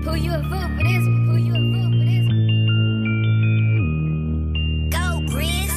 Pull you a fool for this one. Pull you a fool for this one. Go, Grizz.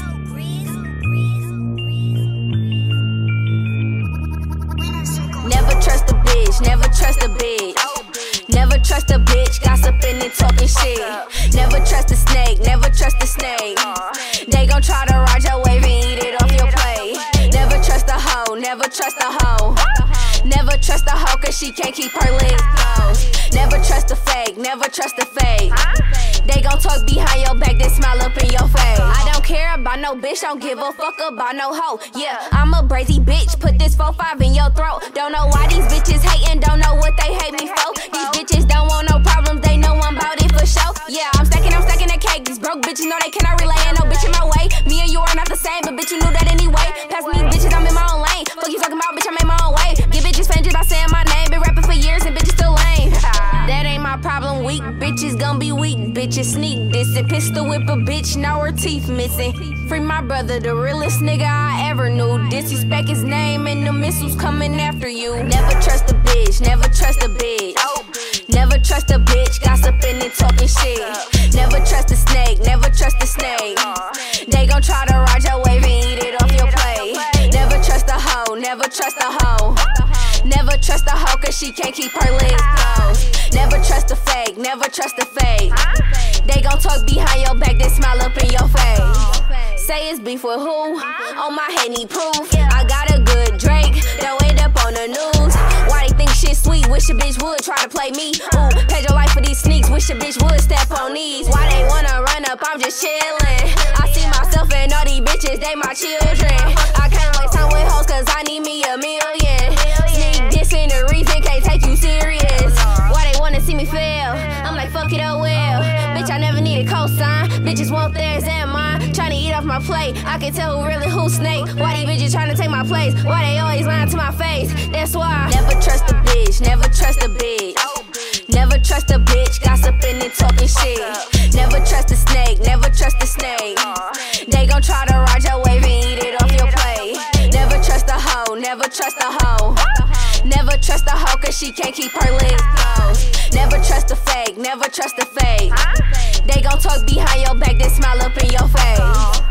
Never trust a bitch, never trust a bitch. Never trust a bitch, gossiping and talking shit. Never trust a snake, never trust a snake. They gon' try to ride your wave and eat it off your plate. Never trust a hoe, never trust a hoe. Never trust a hoe cause she can't keep her legs closed. Never trust a fake, never trust a fake. They gon' talk behind your back, then smile up in your face. I don't care about no bitch, don't give a fuck about no hoe. Yeah, I'm a brazy bitch, put this 4-5 in your throat. Don't know why these bitches hatin', don't know what they hate me for. These bitches don't want no problems, they know I'm about it for sure. Yeah, I'm stacking that cake. These broke bitches know they cannot rely on no bitch in my way. Me and you are not the same, but bitch, you knew that anyway. Pass me these bitches, I'm in my own lane. Fuck you talking about, bitch, I'm in my own way. Give bitches fame just by saying my name. Been rapping for years and bitches still lame. That ain't my problem, weak bitches gon' be weak. Bitches sneak this and pistol whip a bitch, now her teeth missing. Free my brother, the realest nigga I ever knew. Disrespect his name and the missiles coming after you. Never trust a bitch, never trust a bitch. Never trust a bitch, gossiping and talking shit. Never trust a snake, never trust a snake. They gon' try to ride your wave and eat it off your plate. Never trust a hoe, never trust a hoe. Never trust a hoe cause she can't keep her legs closed. Never trust a fake, never trust a fake. They gon' talk behind your back, then smile up in your face. Say it's beef with who? On my head need proof. I got a good Drake, don't end up on the news. Why they think shit sweet? Wish a bitch would try to play me. Ooh, paid your life for these sneaks. Wish a bitch would step on these. Why they wanna run up? I'm just chillin'. I see myself and all these bitches, they my children. I can't waste time with hoes cause I need me a million. Sneak this in the reason, can't take you serious. Why they wanna see me fail? I'm like, fuck it, oh well. Bitch, I never need a cosign. Bitches want theirs and mine. Tryna eat off my plate. I can tell who really who snake. Why these bitches tryna take my place? Why they always lying to my face? That's why. Never trust a bitch, never trust a bitch. Never trust a bitch, gossiping and talking shit. Never trust a snake, never trust a snake. They gon' try to ride your wave and eat it off your plate. Never trust a hoe, never trust a hoe. Never trust a hoe cause she can't keep her legs closed. Never trust a fake, never trust a fake. They gon' talk behind your back, then smile up in your face.